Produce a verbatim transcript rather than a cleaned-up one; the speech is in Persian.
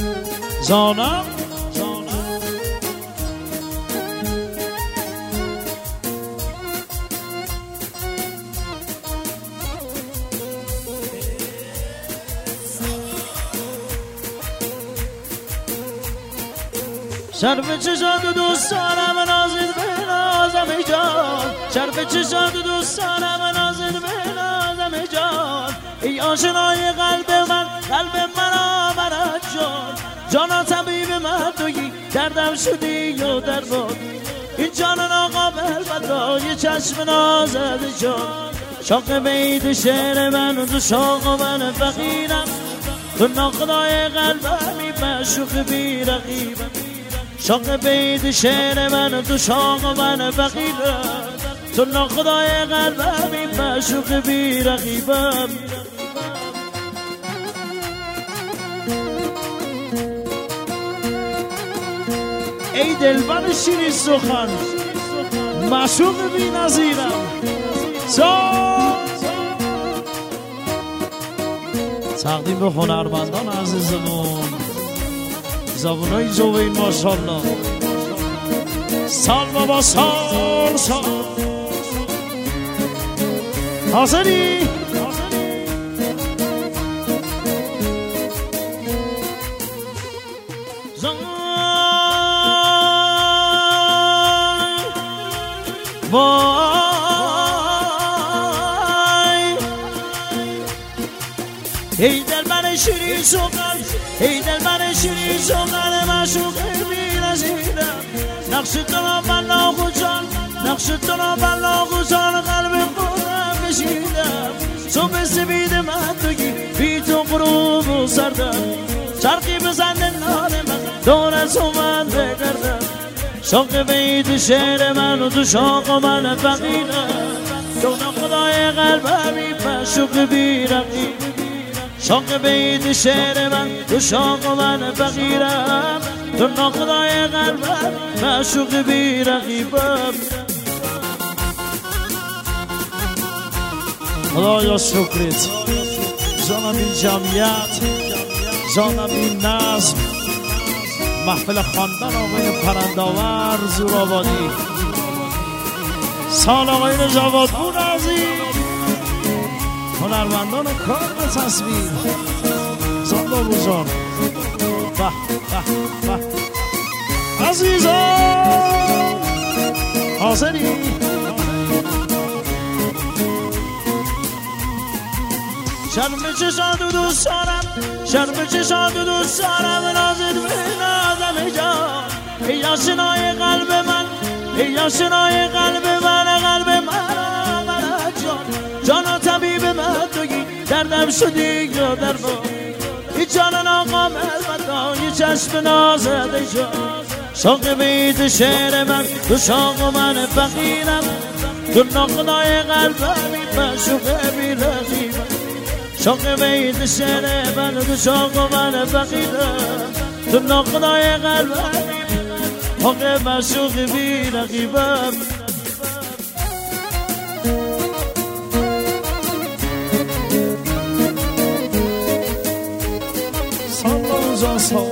زانم شرف چشات دوست دارم نازید به نازم جان، شرف چشات دوست دارم نازید به نازم جان. ای آشنای قلب من، قلب من آمد جان، جانا طبیب من تویی، دردم شدی و درمان. این جان ناقابل بدای چشم نازد جان. شاق بید شعر من تو شاق من فقیرم، تو ناخدای قلبمی مشوق بی رقیبم. شاق بید شعر من تو شاق من فقیرم، تو ناخدای قلبمی مشوق بی رقیبم. ای دلبر شیرین سخن، معشوق بی نظیرم. تقدیم به هنرمندان عزیزمون، زبونای زوین ماشاءالله. سال بابا سال سال حاضری؟ وای ای دلبر شیرین سخن، ای دلبر شیرین سخن معشوق بی نظیرم. نقش تو را بلاغ و جان، نقش تو را بلاغ و جان، قلب خودم کشیدم. صبح سپید من تویی، بی تو غروب و سردم. چرخی بزنده نار من، دور تو من بگردم. شاق بید شعر من و تو شاق من فقیرم، تو ناخدای قلبمی معشوق بی رقیب. شاق بید شعر من تو شاق من فقیرم، تو ناخدای قلبم معشوق بی رقیبم. خدایا شکرت، جانم این جمعیت، جانم این نظم، محفل خواندن آقای پرنداور زورآبادی، سال آقای جوادپور عزیز، هنرمندان کار و تصویر، زنده بزرگ به به به عزیزان حاضری؟ شرم چشات دوست دارم، شرم چشات دوست دارم، نازد به نازم جان. ای آشنای قلب من، ای آشنای قلب من، قلب من آمد جان. جانا طبیب من تویی، دردم شدی یا درمان. ای جانا ناقابل بدای چشم نازد جان. شاق بید شعر من تو شاق من فقیرم، تو ناخدای قلبمی معشوق بی رقیبم. شاق بید شعر من تو شاق من فقیرم، تو ناخدای قلبمی حق معشوق بی رقیبم. سال روزا سال